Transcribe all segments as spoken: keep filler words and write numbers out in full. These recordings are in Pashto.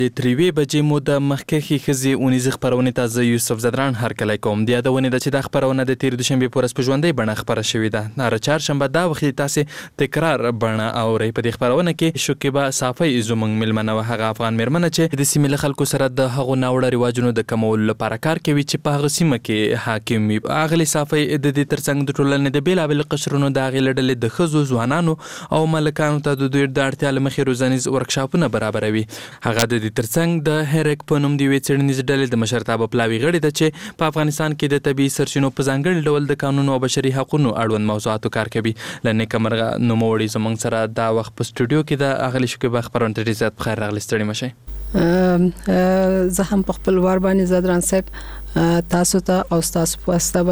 د تریوي بجې مو د مخکښې ښځې اونیزې خپرونې ته زه یوسف زدران هرکلی کوم. د یادونې ده چې دا خپرونه د تېرې دوشنبې په ورځ په ژوندۍ بڼه خپره شوې ده. هره چهارشنبه دا وخت تاسې تکرار بڼه اورئ. په دې خپرونه کې شکیبه صافی زموږ میلمنه وه، هغه افغان میرمنه چې د سیمې له خلکو سره د هغو ناوړه رواجونو د کمولو لپاره کار کوي چې په هغه سیمه کې حاکم وي. اغلې صافی د دې ترڅنګ د ټولنې د بېلابېلو قشرونو د هغې له ډلې د ښځو، ځوانانو او ملکانو ته د دوی د اړتیا له مخې روزنیز ورکشاپونه برابروي. هغه د دې ترڅنګ د هریک په نوم د یوې څېړنیزې ډلې د مشرتابه پلاوي غړې ده چې په افغانستان کې د طبیعي سرچینو په ځانګړي ډول د قانون او بشري حقونو اړوند موضوعاتو کار کوي. له نیکمرغه نوموړي زموږ سره دا وخت په سټوډیو کې د اغلې شکیبه خپرونه ته ډېر زیات په خیر راغلې. ستړي مشئ. زه هم په خپل وار باندې زدران صاحب تاسو ته او تاسو په واسطه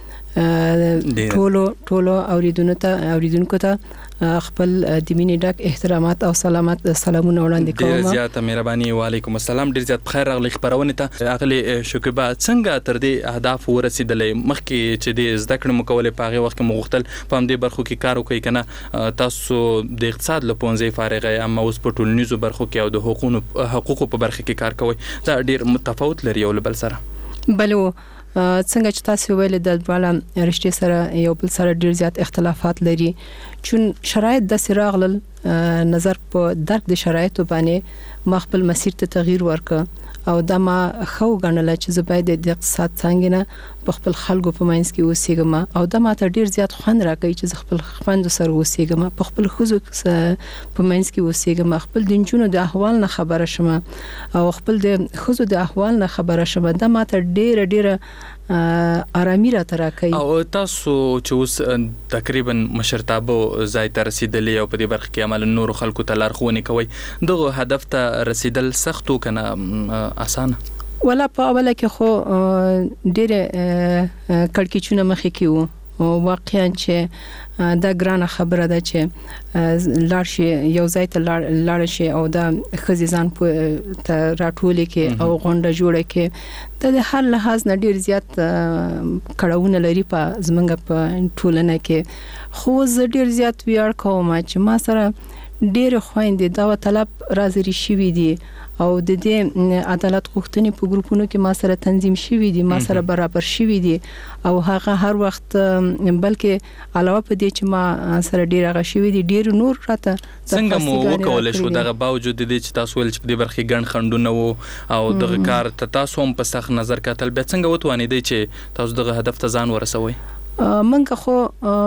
باندې ټولو ټولو اوریدونکو ته اوریدونکو ته خپل د مینې ډک احترامات او سلامات سلامونه وړاندې کوم. ډېر زیاته مهرباني. وعلیکم السلام. ډېر زیات بخیر راغلی خپرونې ته. اغلې شکیبه څنګه تر دې اهداف ورسېدلې؟ مخکې چې د زده کړې مو کولې په هغې وخت کې مو غوښتل په همدې برخو کې کار وکړئ که نه؟ تاسو د اقتصاد له پوهنځۍ فارغه یې، اما اوس په ټولنیزو برخو کې او د حقوقو حقوقو په برخه کې کار کوئ. دا ډېر متفاوت لري یو له بل سره. بله څنګه چې تاسو ویل د دواړه رشتې سره یو بل سره ډیر زیات اختلافات لري، چون شرایط د سراغل نظر په درک د شرایطو باندې ما خپل مسیر ته تغییر ورکړ او دا ما خو غنل چې زه باید د اقتصاد څنګه په خپل خلکو په منځ کې اوسېږم او دا ما ته ډیر زیات خوند راکوي چې خپل خوند سره اوسېږم، په خپل خزو په منځ کې اوسېږم، خپل د جنونو د احوال نه خبره شم او خپل د خزو د احوال نه خبره شم. دا ما ته ډیر ډیر آرامي را تراکي. او تاسو چې اوس تقریبا مشرتابه ځای ته رسیدلی او په دې برخه کې عمل نور خلکو ته لارښوونې کوي، دغه هدف ته رسیدل سختو کنه اسانه؟ ولا په اوله کې خو ډېر کړکېچونه مخې کې وو. واقعا چې دا ګرانه خبره ده چې لاړ شي یو ځای ته لاړ شي او دا ښځې ځان په راټولې کې او غونډه جوړه کې دا د هر لحاظ نه ډېر زیات کړهونه لري په زمونږ په ټولنه کې. خو زه ډېر زیات ویاړ کوم چې ما سره ډېر خويندې دا طلب راځري شوي دي او د دې عدالت غوښتنې په ګروپونو کې ما سره تنظیم شوي دي، ما سره برابر شوي دي او هغه هر وخت بلکې علاوه په دې چې ما سره ډیر هغه شوي دي ډیر نور راته څنګه مو وکولای شو دغه باوجود د دې چې تاسو ول چې په دې برخه ګڼ خندونه وو او دغه کار ته تاسو هم په سخت نظر کتل، بیا څنګه وتوانیدئ چې تاسو دغه هدف ته ځان ورسوئ؟ منګه خو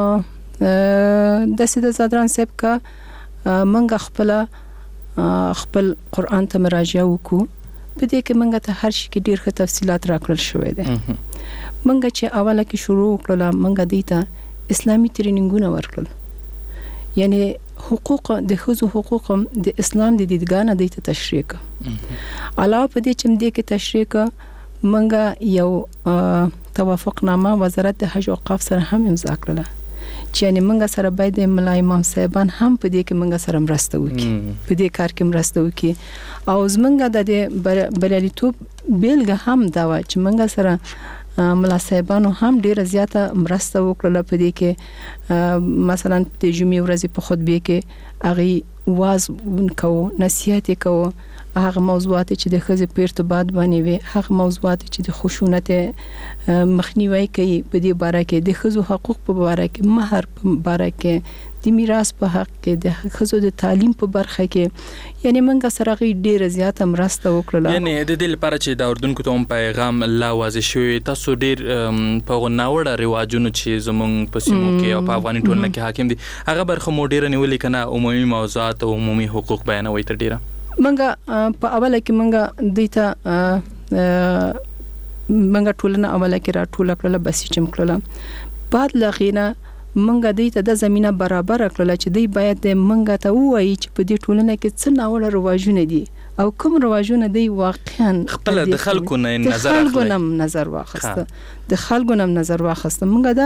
د سید زدران صاحب کا منګه خپل خپل قرآن ته مراجعه وکړو. په دې کې منګه ته هر شي کې ډیر ښه تفصيلات راکړل شوې ده. منګه چې اوله کې شروع کړل منګه دیته اسلامي ټریننګونه ورکړل، یعنی حقوق د خزو حقوق د اسلام د دیدګانه دیته تشریح کړ. علاوه په دې چې دې کې تشریح کړ منګه یو توافقنامه وزارت د حج او اوقاف سره هم امضا کړل چې یعنی منګه سره باید ملا امام صاحبان هم په دې کې منګه سره مرسته وکړي، په دې کار کې مرسته وکړي او زمنګه د بریالیتوب بیلګه هم دا و چې منګه سره ملا صاحبانو هم ډیره زیاته مرسته وکړه. په دې کې مثلا د جمعې ورځې په خطبه کې اغي واز کو نصيحت کو، هغه موضوعات چې د خزې په ارتباط باندې وي، هغه موضوعات چې د خشونت مخنیوي کوي، په دې باره کې د خزو حقوق په باره کې، مہر په باره کې، د میراث په حق کې، د خزو د تعلیم په برخه کې، یعنی منګه سره غي ډیره زیاته مرسته وکړه. یعنی د دې لپاره چې د اردوونکو ته پیغام لا واضح شوی، تاسو ډیر په ناوړه رواجونو چې زمونږ په سیمو کې او په افغاني ټولنه کې حاکم دي هغه برخه مو ډیره نیولې کنه عمومي موضوعات او عمومي حقوق بیانوي تر ډیره؟ منګه په اوله کې منګه دیته منګه ټولنه اوله کې را ټوله کړل بس چې مکړل بعد لغینه منګه دیته د زمينه برابر کړل چې دی باید منګه ته وایي چې په دې ټولنه کې څه ناوړه رواجونه دي او کوم رواجونه دی واقعا خپل د خلکو نه نظر اخلي، د خلکو نه نظر واخسته د خلکو نه نظر واخسته منګه دا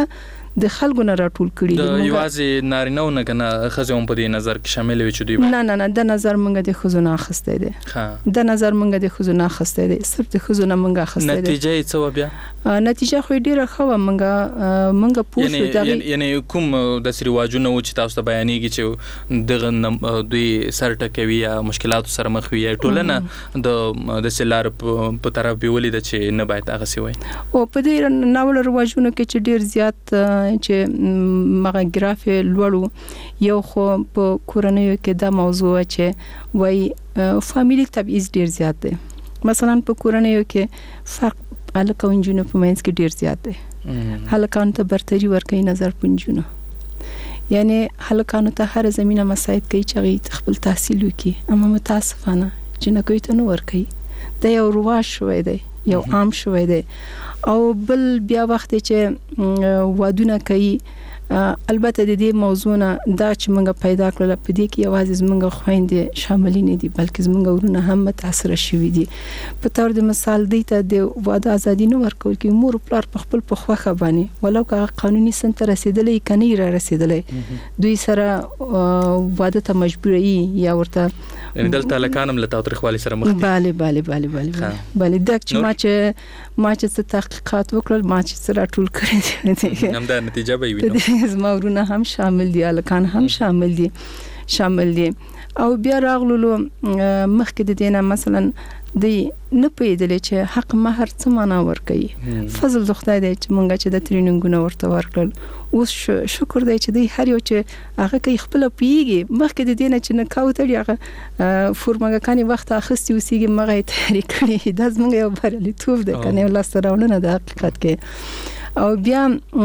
د خلکو نه راټول کړي د یوازې نارینه نه کنه خزه هم په دې نظر کې شامل وي چې دوی نه نه نه د نظر مونږ د خزونه اخسته دي ها د نظر مونږ د خزونه اخسته دي صرف د خزونه مونږ اخسته دي نتیجه یې څه و بیا نتیجه خو ډیره ښه مونږ مونږ پوښتنه یعنی یعنی کوم د سریواجونو چې تاسو ته بیانېږي چې دغه دوی سر ټکوي یا مشکلات سره مخ وي ټولنه د د سلار په طرف به ولید چې نه باید هغه سی وي او په دې ناول رواجونو کې چې ډیر زیات چې مغه ګرافي لوړو یو خو په کورنیو کې دا موضوع چې وای فاميلي تبعیض ډیر زیات دی مثلا په کورنیو کې فرق الکه او انجونو په منځ کې ډیر زیات دی هلکان ته برتری ورکوي نظر پنجونو یعنی هلکانو ته هر زمينه مساعد کوي چې خپل تحصیل وکړي اما متاسفانه جنکوي ته نو ورکوي دا یو رواج شوی دی یو عام شوی دی او بل بیا وخت چې وادونه کوي البته د دې موضوع نه دا چې موږ پیدا کړل په دې کې یوازې موږ خويندې شامل نه دي بلکې موږ ورونه هم متاثر شوي دي په تور د مثال دی ته د واده ازادي نو ورکول کې مور پلار په خپل په خوخه باندې ولو که قانوني سنت رسیدلې کني را رسیدلې دوی سره واده ته مجبوري یا ورته یعنی دلته لکانم له تاریخوالي سره مخ دي bale bale bale bale bale دا چې ما چې ما چې تحقیقات وکړل ما چې سره ټول کړی هم دا نتیجه به وي زما ورونه هم شامل دي الکان هم شامل دي شامل دي او بیا راغلو مخکې د دینه مثلا دی نه پیدل چې حق مہر څه معنا ور کوي فضل د خدای دی چې مونږ چې د ټریننګونه ورته ورکړل اوس شکر دی چې دی هر یو چې هغه کوي خپل پیږي مخکې د دینه چې نه کاوتړي هغه فورمګه کاني وخت اخستي وسیږي مغه تحریک کړي د زمونږ یو برلی توف ده کنه ولاسته راولنه د حقیقت کې او بیا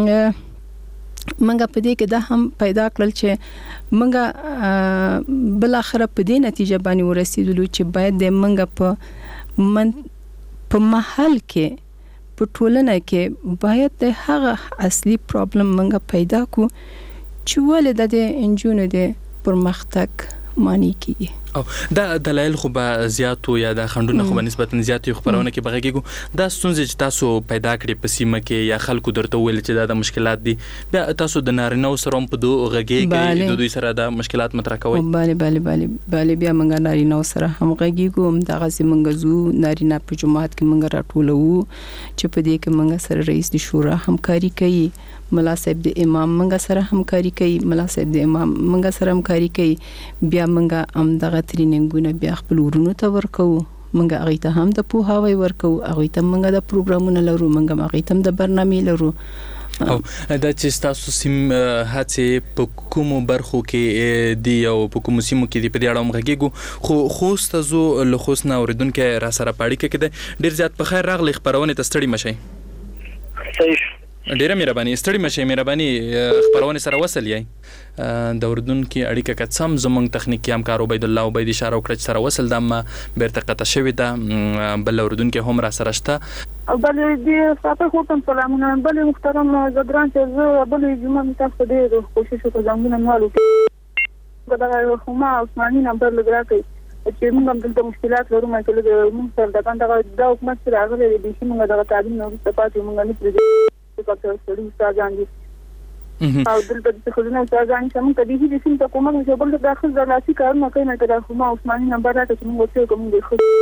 منګه په دې کې دا هم پیدا کړل چې منګه بل اخر په دې نتیجه باندې ورسېدلو چې باید د منګه په من په محل کې په ټولنه کې باید د هغه اصلي پرابلم منګه پیدا کو چې ولې د انجونو د پرمختګ معنی کی او دا دلایل خو به زیاتو یا د خندونه خو به نسبتا زیاتې خبرونه کې بغږیږي دا ستونزې چې تاسو پیدا کړې په سیمه کې یا خلکو درته ویل چې دا د مشکلات دي بیا تاسو د نارینه سره په دوه غږیږي د دوی سره د مشکلات مطرح کوي bale bale bale bale بیا موږ نارینه سره هم غږیږو هم دغه سیمه زو نارینه په جماعت کې موږ راټولو چې په دې کې موږ سره رئیس د شورا همکاري کوي ملا صاحب د امام منګه سره همکاري کوي ملا صاحب د امام منګه سره همکاري کوي بیا منګه ام دغه ټریننګونه بیا خپل ورونو ته ورکو منګه هغه ته هم د پوهاوی ورکو هغه ته منګه د پروګرامونه لرو منګه هغه ته د برنامې لرو او دا چې تاسو سیم هڅه په کومو برخو کې دی او په کومو سیمو کې دی په دې اړه مغږیږو خو خوست زو له خوست نه اوریدونکو را سره پاړی کې کده ډیر زیات په خیر راغلی خبرونه تستړي مشي صحیح ډیره مهرباني ستړي مشه مهرباني خبرونه سره وصل یې د اردن کې اړیکه کڅم زمونږ تخنیکی همکار عبید الله عبید اشاره وکړه سره وصل د ما بیرته قطع شوی ده بل اردن کې هم را سره شته او بل دې صافه کوم سلامونه بل محترم زدران چې بل جمعه تاسو دې کوشش وکړم زمونږ مالو دا خو ما عثماني نمبر لګراکې چې موږ هم د مشکلات لرو ما چې له موږ سره د باندې دا حکومت سره راغلي دي چې موږ د تعلیم نو ستاسو موږ نه پرې ډاکټر سړي استادان دي او دلته د خلونو استادان چې موږ د دې هیڅ څه کومه چې بل داخل ځلاسي کارونه کوي نه کړه خو ما عثماني نمبر راته چې موږ څه کوم دي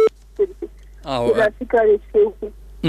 خو او ځلاسي کاری کوي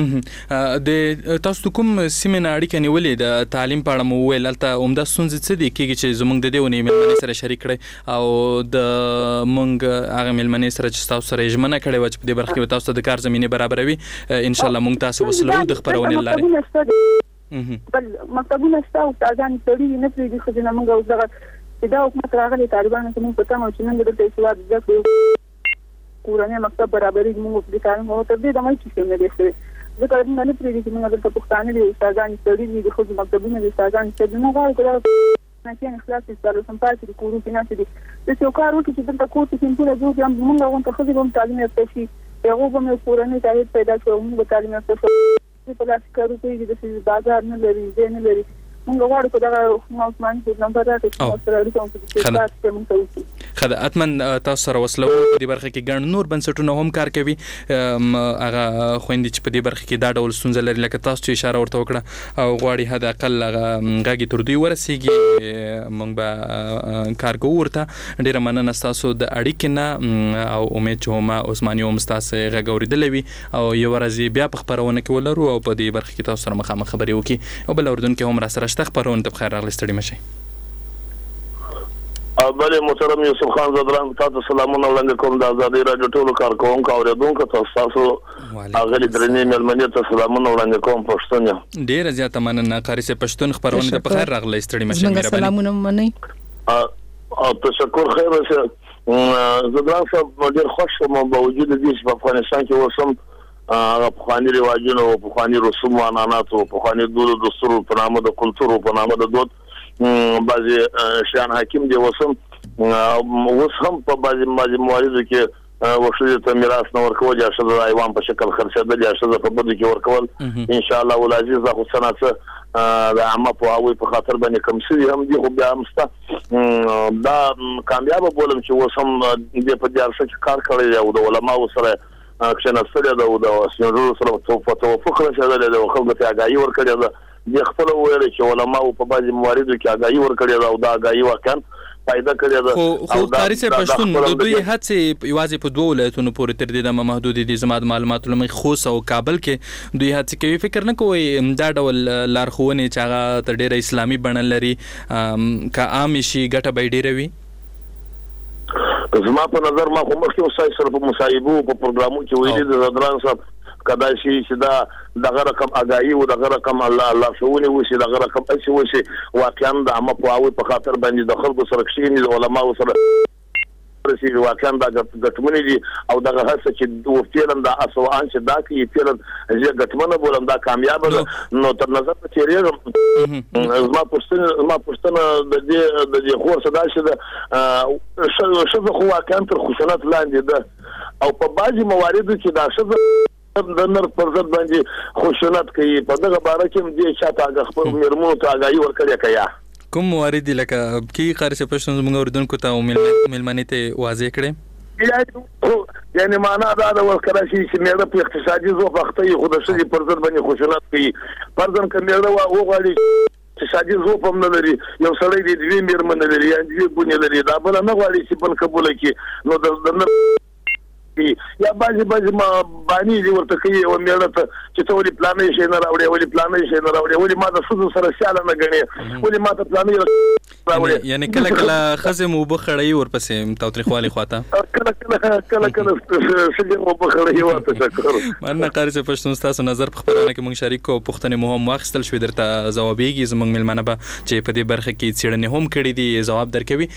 د تاسو کوم سیمینار اړیکه نیولې د تعلیم په اړه مو ویل البته عمده ستونزې څه دي کېږي چې زموږ د دې ونې ملمنې سره شریک کړي او د مونږ هغه ملمنې سره چې تاسو سره ژمنه کړې و چې په دې برخه کې تاسو د کار زمينه برابروي ان شاء الله مونږ تاسو وسلو د خبرونه لاره بل مکتبونه شته او تاجان سړي نه پریږي خو نه موږ اوس دغه دا حکومت راغلي طالبان ته موږ پته مو چې نن د تاسو د ځکه کورنۍ مکتب برابرۍ موږ د تعلیم او تر دې د مې چې نه دي ځکه موږ نه پریږي چې موږ د پښتانه دي تاجان سړي دي خو مکتبونه دي تاجان چې نه غواړي نه چې اخلاص ستاسو سم پاتې د کورو کې نه دي د څو کارو چې دلته کوټ کې ټول جوړ یم موږ غوښته خو د تعلیم په شي هغه به مې کورنۍ ته پیدا کوم موږ تعلیم په په لاس کارو کوي د بازار نه لري دې نه لري موږ غواړو چې دا عثمان په نمبر راکړي چې سره اړیکه کوم چې تاسو کوم خدای اتمن تاسو سره وسلو په دې برخه کې ګڼ نور بنسټونه هم کار کوي هغه خويندې چې په دې برخه کې دا ډول ستونزه لري لکه تاسو چې اشاره ورته وکړه او غواړي حد اقل هغه غږی تر دوی ورسیږي موږ به کار کوو ورته. ډیره مننه تاسو د اړیکې نه او امید چې ما عثماني هم تاسو غږ اوریدلې وي او یو ورځ بیا په خبرونه کې ولرو او په دې برخه کې تاسو سره مخامخ خبرې وکړي او بل اردن کې هم را سره شته خبرونه ته بخیر راغلی ستړي مشي. بله محترم یوسف خان زدران تاسو سلامونه وړاندې کوم د آزادۍ راډیو ټولو کارکوونکو او اوریدونکو تاسو اغلی درنې ملمنې ته سلامونه وړاندې کوم پښتون. ډیره زیاته مننه قاری سه پښتون خبرونه ته بخیر راغلی ستړي مشي. مهرباني سلامونه منئ او تشکر خیر شه زدران صاحب ډیر خوش شوم په وجود دې چې په افغانستان کې وسم هغه پخواني رواجونه او پخواني رسوم او عنعنات او پخواني دود او دستور په نامه د کلتور په نامه د دود بعضی شان حاکم دی وسم اوس هم په بعضی بعضی مواردو کې وښه ته میراث نه ورکول یا شذ ایوان په شکل خرڅېدل یا شذ په بده کې ورکول ان شاء الله ولعزیز خو سنت د عامه په هغه په خاطر باندې کم شي هم دی خو بیا همسته دا کامیاب بولم چې وسم دې په دې ارڅ کار کړی او د علماء سره اکشن اصلي دا او د سنجو سره توافق رسېدل د خلکو ته آگاهي ورکړي دا د خپل ویل چې علماء په بعضي مواردو کې آگاهي ورکړي دا او دا آگاهي واقعا فائدہ کړی دا خو قاری سه پښتون د دوی هڅې یوازې په دوه ولایتونو پورې تر دې د محدود دي زماد معلومات لمې خوست او کابل کې دوی هڅې کوي فکر نه کوي دا ډول لارښوونې چې هغه تر ډیره اسلامي بڼه لري کا عام شي ګټه به ډیره وي. زما په نظر ما خو مخکې وسای سره په مصايبو په پروګرامو کې ویلي د زدران صاحب کدا شي چې دا دغه رقم آگاهي او دغه رقم الله الله شوونی وشي دغه رقم اسی وشي واقعا د عامه په او په خاطر باندې د خلکو سره کښینی د علماء سره رسي واقعا دا ګټمنې دي او دغه هڅه چې و فعلا دا اسوان چې دا کې فعلا زه ګټمنه بولم دا کامیاب نو تر نظر ته تیریږم زما پښتنه ما پښتنه د دې د دې خور صدا شه شو شو خو واقعا تر خشونت لاندې ده او په بعضي مواردو کې دا شذ د نر پر ضد باندې خشونت کوي په دغه باره کې دې شاته هغه خپل مرمنو ته آگاهي ورکړي کیا کوم موارد لکه کې قاری سه پښتون زموږ اوردونکو ته ملمنې ته واضح کړي یعنی معنا دا د ورکړه شي چې مېره په اقتصادي ځو وختي خود شي پر ضد باندې خشونت کوي پرځم کمېره او غواړي اقتصادي ځو په من لري یو سړی دی دوی مېرمن لري یا دوی بونی لري دا بل نه غواړي چې بل قبول کړي نو د یا بعضی بعضی ما باندې دی ورته کوي او مېړه ته چې ته ولې پلانې شي نه راوړې ولې پلانې شي نه راوړې ولې ما د سود سره سیاله نه غنې ولې ما ته پلانې راوړې یعنی کله کله خزم او بخړی ورپسې توتریخوالي خواته کله کله کله کله سجن او بخړی ورته شکر مننه قاری سه پښتون تاسو نظر په خبرونه کې مونږ شریک او پښتنې مهم واخستل شو درته جوابېږي زمونږ ملمنه به چې په دې برخه کې څېړنې هم کړې دي جواب درکوي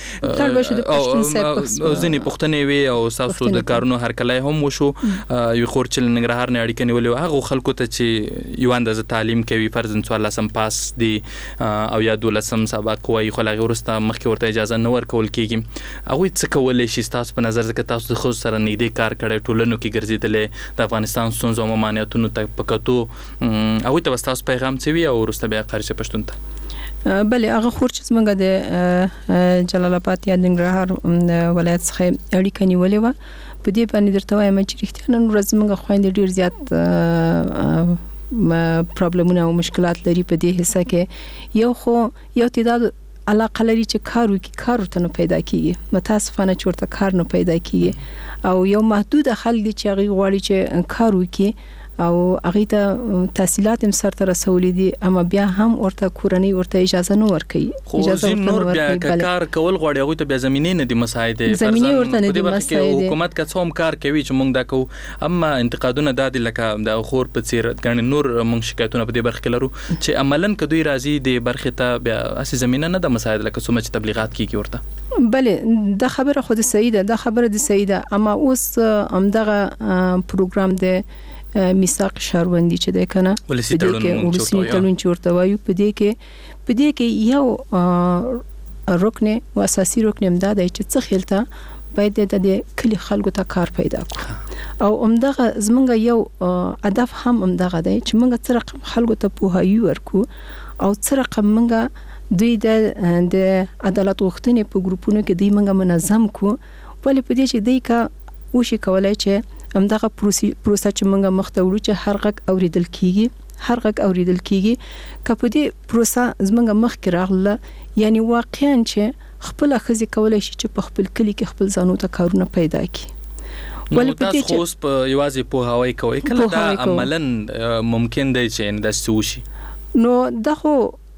او ځینې پښتنې وي او تاسو د کارونو کله هم وشو یو خورچل ننګرهار نه اړیکه نیولې هغه خلکو ته چې یو اندازه تعلیم کوي فرضاً څوار لسم پاس دي او یا دولسم سبق وایي خو هغه ورسته مخکې ورته اجازه نه ورکول کیږي هغه څه کولای شي تاسو په نظر ځکه تاسو د خو سره نږدې کار کړی ټولنو کې ګرځېدلې د افغانستان ستونزو او ممانعتونو ته پکتو هغه ته تاسو پیغام څه وي او ورسته بیا قاری سه پښتون ته بله هغه خور چې څنګه د جلال آباد یا ننګرهار ولایت څخه اړیکه نیولې و په دې باندې درته وایم چې رښتیا نن ورځ موږ خويندې ډیر زیات پرابلمونه او مشکلات لري په دې حصہ کې یو خو یو تعداد علاقه لري چې کار وکي کار ورته نه پیدا کیږي متاسفانه چورته کار نه پیدا کیږي او یو محدود خلک دي چې هغه غواړي چې کار وکي او هغه ته تحصیلات هم سره رسولې دي اما بیا هم ورته کورنۍ ورته اجازه نه ورکوي اجازه نور بیا کار کول غواړي هغه ته بیا زمينې نه دي مساعده زمينې ورته نه دي مساعده حکومت کا څوم کار کوي چې موږ دا کو اما انتقادونه د لکه د خور په څیر غن نور موږ شکایتونه په دې برخه کې لرو چې عملاً کدوې راځي د برخه ته بیا اسې زمينه نه د مساعده لکه څومره تبلیغات کیږي ورته بله دا خبره خود سیده دا خبره د سیده اما اوس همدغه پروګرام د میثاق شهروندي چې ده کنه ولسی تړون چې ورته وایو په دې کې په دې کې یو رکن او اساسي رکن امداد چې څه خلته باید د کلی خلکو ته کار پیدا کړو او همدغه زمونږ یو هدف هم همدغه دی چې موږ څه رقم خلکو ته پوهاوی ورکو او څه رقم موږ دوی د د عدالت غوښتنې په ګروپونو کې دوی موږ منظم کو ولې په دې چې دوی کا وشي کولای چې همدغه پروسه چې موږ مخته وړو چې هر غږ اوریدل کیږي هر غږ اوریدل کیږي کله دې پروسه زموږ مخ کې راغله یعنی واقعا چې خپل خزي کولای شي چې په خپل کلی کې خپل ځانو ته کارونه پیدا کړي ولې په دې چې اوس په یوازې په هواي کوي کله دا عملاً ممکن دی چې د سوشي نو دغه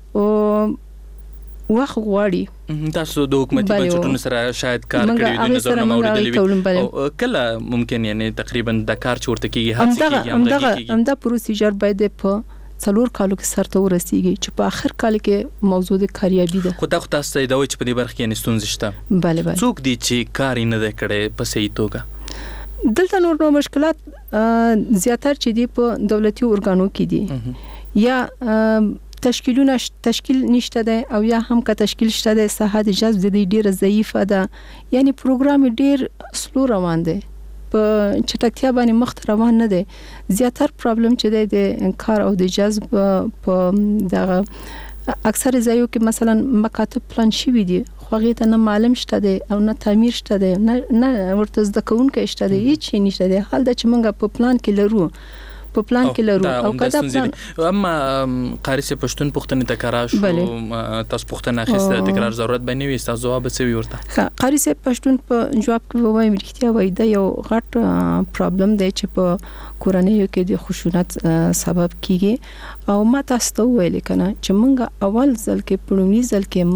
وخت غواړي تاسو د حکومتي بنسټونو سره شاید کار کړی وي نظر نه اوریدلی او کله ممکن یعنی تقریبا د کار چورته کیږي هڅه کیږي همدغه همدغه پروسیجر باید په څلور کالو کې سرته ورسیږي چې په اخر کال کې موضوع د کاریابی ده خو دا خو تاسو ته دا وایي چې په دې برخه کې نستونز شته bale bale څوک دي چې کار نه دی کړی په صحیح توګه دلته نور نو مشکلات زیاتره چې دی په دولتي اورګانو کې دي یا تشکیلونه تشکیل نشته ده او یا هم که تشکیل شته ده صحت جذب د دې ډیره ضعیفه ده یعنی پروګرام ډیر سلو روان دی په چټکتیا باندې مخ روان نه دی زیاتره پرابلم چې د کار او د جذب په دغه اکثر ځایو کې مثلا مکاتب پلان شوی دي خو هغه ته نه معلوم شته دي او نه تعمیر شته دي نه نه ورته زده کوونکې شته دي هیڅ نشته دي حال د چې موږ په پلان کې لرو په پلان کې لرو او کدا پلان اما قاری سے پښتون پښتنې تکرار شو تاسو پښتنه اخیسته تکرار ضرورت به نه وي تاسو جواب څه وي ورته قاری سے پښتون په جواب کې وایم رښتیا وای دا یو غټ پرابلم دی چې په کورنیو کې د خشونت سبب کیږي او ما تاسو ته ویل کنه چې موږ اول ځل کې پړونی ځل کې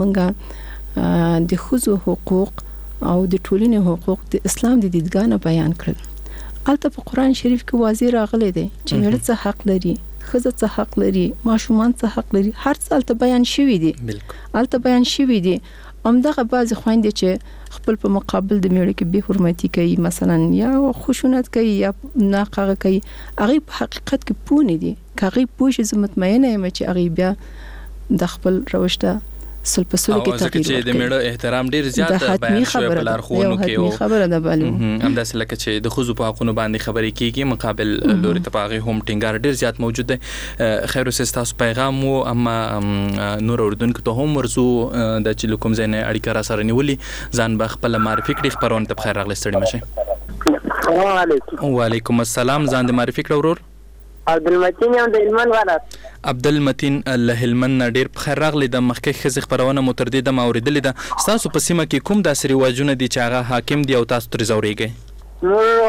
موږ د خزو حقوق او د ټولنې حقوق د اسلام د دیدګانه بیان کړل البته په قران شریف کې واضح راغلی دی چې مړ څه حق لري خزه څه حق لري ماشومان څه حق لري هر څه البته بیان شوی دی بالکل البته بیان شوی دی همدغه بعض خويندې چې خپل په مقابل د مړ کې به حرمتي کوي مثلا یا خشونت کوي یا ناقغه کوي هغه په حقیقت کې پونه دي هغه پوه شي مطمئنه یم چې هغه بیا د خپل روشته سل په سل کې تغییر چې د میړه احترام ډیر زیات بیان شوی په لارښوونو کې او خبره ده bale همداس لکه چې د خزو په حقوقو باندې خبرې کیږي مقابل لوري ته پاغي هم ټینګار ډیر زیات موجود دی خیر اوس تاسو پیغام وو اما نور اردوونکو ته هم ورزو د چې کوم ځای نه اړیکه را سره نیولې ځان به خپل معرفي کړي خبرونه ته بخیر راغلی ستړي مشه السلام علیکم وعلیکم السلام ځان د معرفي کړه ورور عبدالمتین یم د هلمند ولایت عبدالمتین له هلمند ډیر بخیر راغلی د مخکې خزي خبرونه مو تر دې د اوریدلې ده تاسو په سیمه کې کوم داسې رواجونه دي چې هغه حاکم دي او تاسو ترې زوريږئ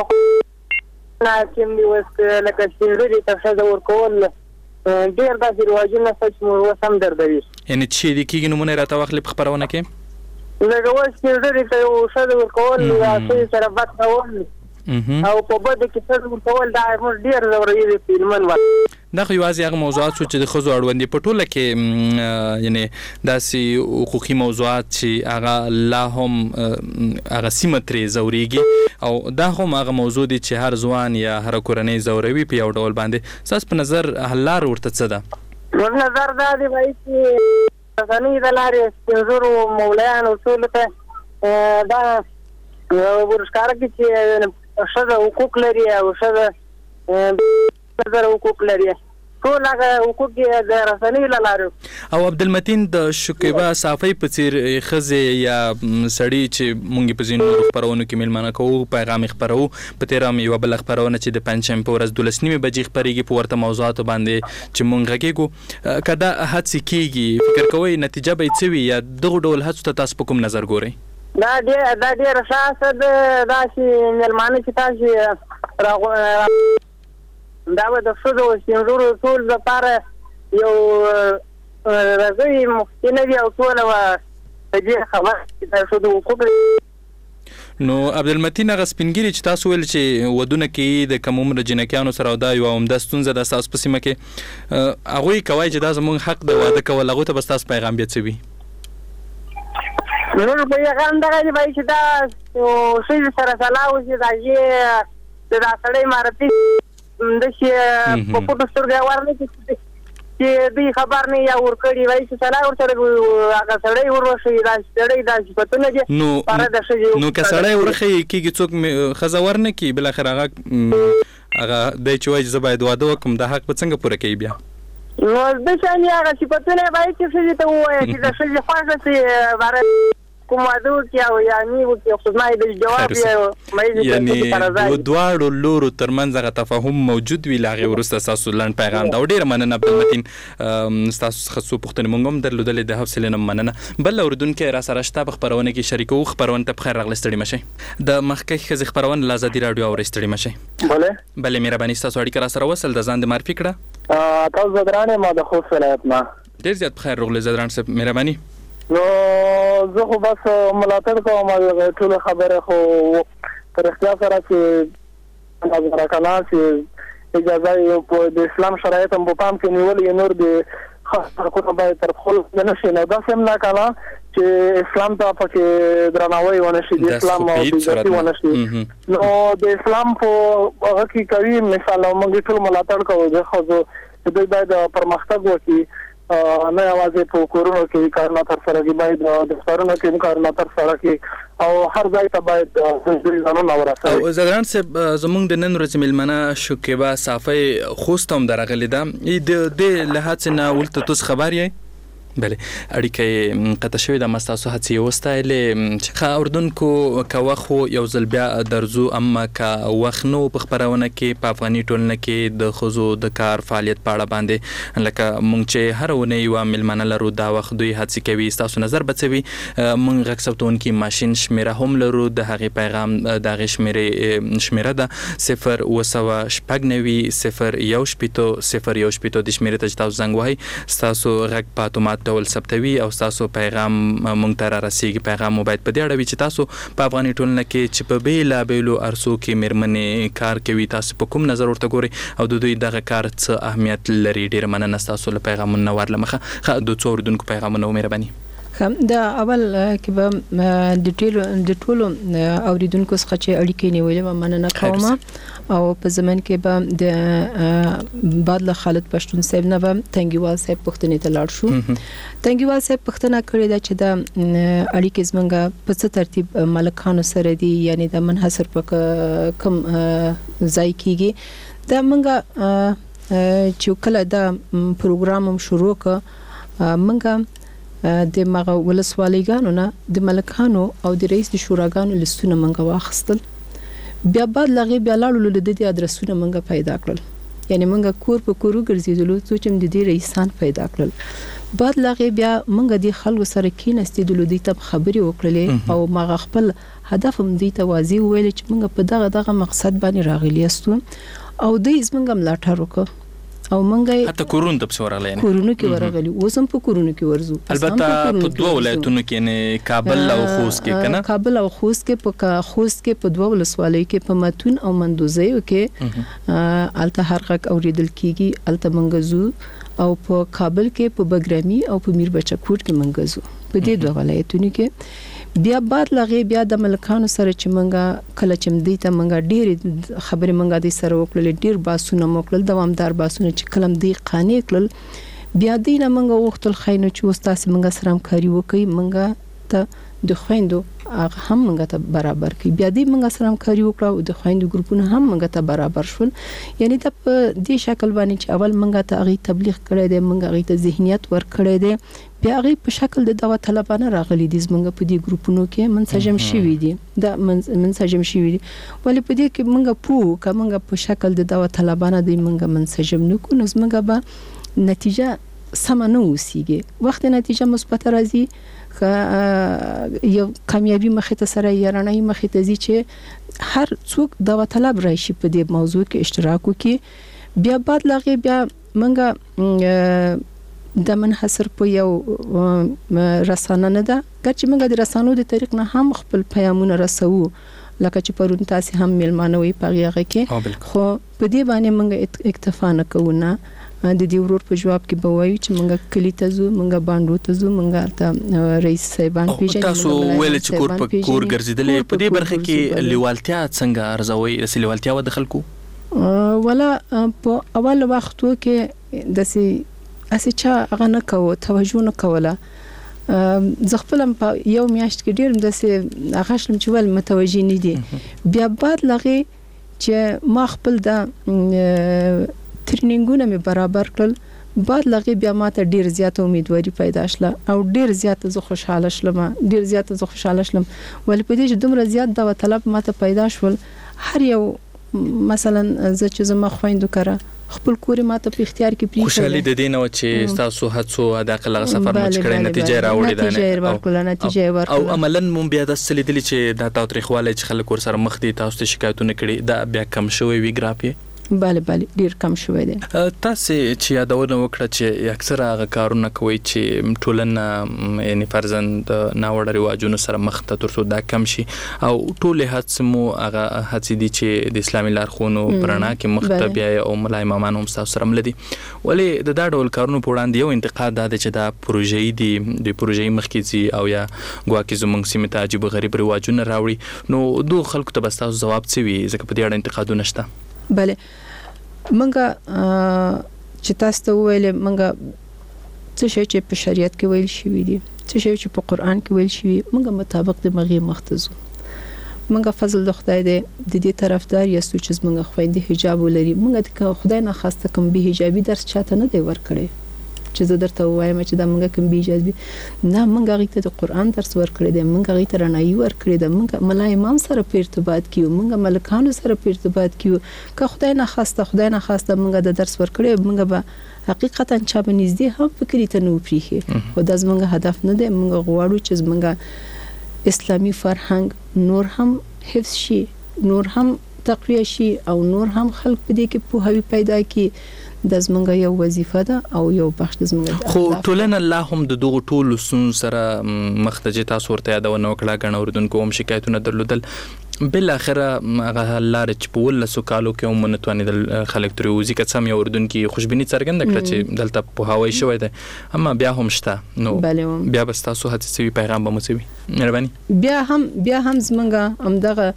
نو حاکم دی وس لکه سیندري ته د ورکول ډیر داسې رواجونه چې مو وسم دردوي یعنی چې د کیږي نمونه راته واخلې په خبرونه کې لکه وس سیندري ته وسه د ورکول یا څه سره بد کول او په بده کې څه ورکول دا موږ ډیر زوري دي په هلمند ولایت دا خو یوازې هغه موضوعات چې د خزو اړوند په ټوله کې یعنی داسې حقوقي موضوعات چې هغه لا هم هغه سیمه ترې زوريږي او دا هم هغه موضوع دي چې هر ځوان یا هر کورنۍ زوروي په یو ډول باندې تاسو په نظر حل لار ورته څه ده نو نظر دا دی وایي چې ځانې د لارې څنګه مولایان اصول ته دا ورشکاره کې چې شته حقوق لري او شته نظر حقوق لري ټول هغه حقوق د رسنۍ له لارې او عبدالمتین د شکیبا صافی په څیر خزه یا سړی چې مونږ په زینو خبرونو کې ملمنه کوو پیغام خبرو په تیرام یو بل خبرونه چې د پنځم په ورځ دولسنیمه بجې خبرېږي په ورته موضوعات باندې چې مونږ غږیږو کدا هڅه کیږي فکر کوئ نتیجه به څه وي یا دغه ډول هڅه ته تاسو په کوم نظر ګورئ دا ډېر دا ډېر اساس د داسې ملمانه چې تاسو راغو دا به د څه د وسیلو ټول لپاره یو راځي مخکینه دی او ټول و دې خبر چې تاسو د حقوق نو عبدالمتین هغه سپینګری چې تاسو ویل چې ودونه کې د کوم عمر جنکیانو سره دا یو هم د ستونزه د اساس په سیمه کې هغه کوي چې دا زموږ حق د واده کول هغه ته بس تاسو پیغام بیا څه وي نو په یوه غونډه کې وایي چې دا او شي سره سلام وشي دا چې دا سړی مارتي د شي په پټو سترګې ورنه چې دې خبر نه یا ورکړي وایي چې سلام ورسره هغه سړی ورشي دا سړی دا پتونه دي نو نو که سړی ورخي کېږي څوک خزه ورنه کی بل اخر هغه هغه د چوي زباید واده وکم د حق په څنګه پوره کوي بیا نو د شان هغه صفاتونه باید چې څه ته وایي چې د څه خوښه سي بار کوم واده کې او یعنی وکي خدای د جواب یې یعنی د دوه لورو ترمنځ هغه تفاهم موجود وی لاغه ورسته تاسو لاند پیغام دا ډیر مننه عبدالمتین تاسو خصو پښتنه مونږ هم درلودل د حوصله نه مننه بل اوردونکو را سره شته خبرونه کې شریکو خبرونه ته بخیر راغلی ستړي مشه د مخکې خزي خبرونه لازادي رادیو او ستړي مشه بله بله مهرباني تاسو اړیکه را سره وصل د ځان د معرفي کړه تاسو زدرانه ما د خوست ولایت نه ډیر زیات بخیر راغلی زدران صاحب مهرباني نو زه خو بس ملاتړ کوم ټول خبره خو تر اختیار سره چې نظر کنا چې اجازه یو په د اسلام شرایط هم په پام کې نیول نور د خاص کومه باید تر خپل نه شي نه دا سم نه کنا چې اسلام ته پکې درناوی ونه شي د اسلام او د دین ونه شي نو د اسلام په هغه کې کوي مثال موږ ټول ملاتړ کوو د خو د دوی باید پرمختګ وکړي نه یوازې په کورونو کې کارونه تر سره کې باید د دفترونو کې کارونه تر سره کې او هر ځای ته باید د ځانونو ورسوي او زدران صاحب زمونږ د نن ورځې ملمنه شکیبا صافی خوستم درغلی ده د د لحاظ نه ولته تاسو خبر یې بله اړیکه قطع شوې د مستاسو هڅې وستایلې چې ښه اردوونکو که وخت یو ځل بیا درځو اما که وخت نو په خپرونه کې په افغاني ټولنه کې د ښځو د کار فعالیت په اړه باندې لکه موږ چې هر اونۍ یوه مېلمانه لرو دا وخت دوی هڅې کوي ستاسو نظر به څه وي موږ غږ ثبتونکي ماشین شمېره هم لرو د هغې پیغام د هغې شمېرې شمېره ده صفر اوه سوه شپږ نوي صفر یو شپېته صفر یو شپېته د شمېرې ته چې تاسو زنګ وهئ ستاسو غږ په اتومات ډول ثبتوي او تاسو پیغام مونږ ته را رسیږي پیغام مو باید په دې اړه وي چې تاسو په افغاني ټولنه کې چې په بېلابېلو عرصو کې مېرمنې کار کوي تاسو په کوم نظر ورته ګورئ او د دوی دغه کار څه اهمیت لري ډېره مننه ستاسو له پیغامونو نه ور له مخه ښه د څو اورېدونکو پیغامونه مهرباني دا اول کې به د ټولو د ټولو اوریدونکو څخه چې اړیکې نیولې مننه کوم او په زمن کې به د بدل خالد پښتون صاحب نه به تنګیوال صاحب پښتنې ته لاړ شو تنګیوال صاحب پښتنه کړې ده چې د اړیکې زمونږ په څه ترتیب ملکانو سره دي یعنی د منحصر په کوم ځای کېږي دا مونږ چې کله دا پروګرام هم شروع کړ مونږ د مغه ولسوالیګانو نه د ملکانو او د رئیس د شوراګانو لستونه منګه واخستل بیا بعد لغه بیا لاړو له د ادرسونه منګه پیدا کړل یعنی منګه کور په کورو ګرځیدلو چې د دې رئیسان پیدا کړل بعد لغه بیا منګه د خلکو سره کېنستېدلو د ته خبري وکړلې او مغه خپل هدف هم دی ته واضح ویل چې منګه په دغه دغه مقصد باندې راغلی استو او د زمنګم ملاتړ وکړو او منګه حتی کورون د څورغلی نه کورونو کې ورغلی اوسم په کورونو کې ورزو البته په دوه ولایتونو کې نه کابل او خوست کې کنه کابل او خوست کې په خوست کې په دوه ولسوالیو کې په متون او مندوزیو کې الته هرغه اوریدل کیږي الته منګزو او په کابل کې په بګرامي او په میربچه کوټ کې منګزو په دې دوه ولایتونو کې بیا بعد لغه بیا د ملکانو سره چې منګه کله چې مدې ته منګه ډېر خبرې منګه د سره وکړل ډېر باسونه موکل دوامدار باسونه چې کلم دی قانې کړل بیا دینه منګه وختل خاینو چې وستاس منګه سره همکاري وکي منګه ته د خويندو هغه هم منګه ته برابر کی بیا دې منګه سره همکاري وکړه او د خويندو ګروپونه هم منګه ته برابر شول یعنی ته په دې شکل باندې چې اول منګه ته هغه تبلیغ کړی دی منګه هغه ته ذهنیت ور کړی دی بیا هغه په شکل د دعوت طلبانه راغلي دي منګه په دې ګروپونو کې منسجم شوي دي دا منسجم شوي دي ولې په دې کې منګه پو کا منګه په شکل د دعوت طلبانه دی منګه منسجم نکو نو منګه به نتیجه سم نه وسیږي وخت نتیجه مثبت راځي یو کامیابی مخه ته سره یارانه مخه ته زی چې هر څوک دا طلب راشي په دې موضوع کې اشتراک وکړي بیا بعد لغه بیا منګه د منحصر په یو رسانه نه ده چې منګه د رسانو د طریق نه هم خپل پیغامونه رسو لکه چې پرون تاسو هم ملمانه وي پغیغه کې خو په دې باندې منګه اکتفا نه کوونه د دې ورور په جواب کې به وایي چې منګه کلی ته زو منګه باندې ته زو منګه ته رئیس صاحبان پیژنې تاسو ویل چې کور په کور ګرځیدلې په دې برخه کې لیوالتیا څنګه ارزوي د لیوالتیا و د خلکو ولا په اول وختو کې د سي اسی چا هغه نه کوو توجه نه کوله زه خپل په یو میاشت کې ډیر د سي هغه شلم چې ول متوجي نه دي بیا بعد لغه چې ما خپل د ترنینګونه مې برابر کړل بعد لغه بیا ماته ډیر زیات امیدواري پیدا شله او ډیر زیات زه خوشاله شلم ډیر زیات زه خوشاله شلم ولې په دې چې دومره زیات دا طلب ماته پیدا شول هر یو مثلا زه چې زما خويندو کړه خپل کور ماته په اختیار کې پریښه خوشالي د دې نو چې تاسو هڅو د عقل سفر مچ کړی نتیجه راوړی ده نتیجه ورکړه نتیجه ورکړه او عملاً مون بیا د سلیدلی چې د تاریخواله چې خلک ور سره مخ دي تاسو ته شکایتونه کړي دا بیا کم شوی وی ګرافي bale bale ډیر کم شوی دی تاسو چې یادونه وکړه چې اکثر هغه کارونه کوي چې ټولنه یعنی فرزند ناوړه رواجونو سره مخ ته ترڅو دا کم شي او ټول هڅه مو هغه هڅې دي چې د اسلامي لارښوونو پرانا کې مخ ته بیا او ملای امامان هم تاسو سره ملدي ولې د دا ډول کارونو په وړاندې یو انتقاد ده چې دا پروژې دي د پروژې مخکې او یا ګواکې زمونږ سیمه ته عجیب غریب رواجونه راوړي نو دوه خلکو ته بس تاسو جواب څه وي ځکه په دې اړه انتقادونه شته bale منګه چې تاسو ته ویل منګه څه شی چې په شریعت کې ویل شوی دی څه شی چې په قران کې ویل شوی منګه مطابق د مغي مختزو منګه فضل د خدای دی د دې طرفدار یاستو چې منګه خويندې حجاب ولري منګه د خدای نه خواسته کوم به حجابي درس چاته نه دی ورکړي چې زه درته وایم چې دا منګه کوم به حجابي نه منګه غیته د قران درس ورکړي دی منګه غیته رڼایي ورکړي دی منګه ملای امام سره په ارتباط کیو منګه ملکانو سره په ارتباط کیو که خدای نه خواسته خدای نه خواسته منګه د درس ورکړي منګه به حقیقتا چا به نږدې هم فکرې ته نو پریخي خو دا زمونږ هدف نه دی منګه غواړو چې زمونږ اسلامي فرهنګ نور هم حفظ شي نور هم تقویه شي او نور هم خلک په دې کې پوهاوی پیدا کړي د زمونږ یو وظیفه ده او یو بخش د زمونږ خو ټولنه الله هم د دغه ټولو سن سره مختجه تاسو ورته یادونه وکړه غن اوردونکو هم شکایتونه درلودل بل اخره هغه لار چې په ولسو کالو کې هم منتواني د خلک تر وزي کڅم یو اردوونکي خوشبيني څرګنده کړه چې دلته په هواي شوی دی اما بیا هم شته نو بیا بس تاسو هڅه سوي پیغام به مسوي مهرباني بیا هم بیا هم زمونږ هم دغه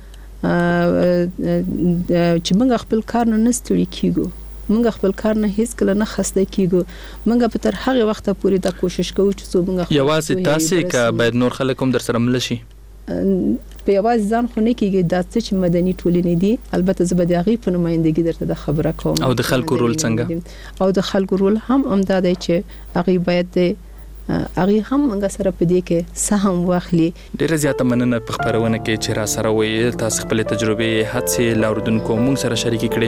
چې موږ خپل کار نه نستړي کیږو موږ خپل کار نه هیڅ کله نه خسته کیږو موږ په تر هغه وخت پورې دا کوشش کوو چې څو موږ یوازې تاسو کا باید نور خلک هم در سره مل شي په یوازې ځان خو نه کیږي دا چې مدني ټولنې دي البته زه به د هغه په نمائندګي درته د خبره کوم او د خلکو رول څنګه او د خلکو رول هم امدا دی چې هغه باید د هغه هم موږ سره په دې کې سهم واخلي ډیره زیاته مننه په خبرونه کې چې را سره وې تاسو خپل تجربه هڅه لاوردونکو موږ سره شریک کړئ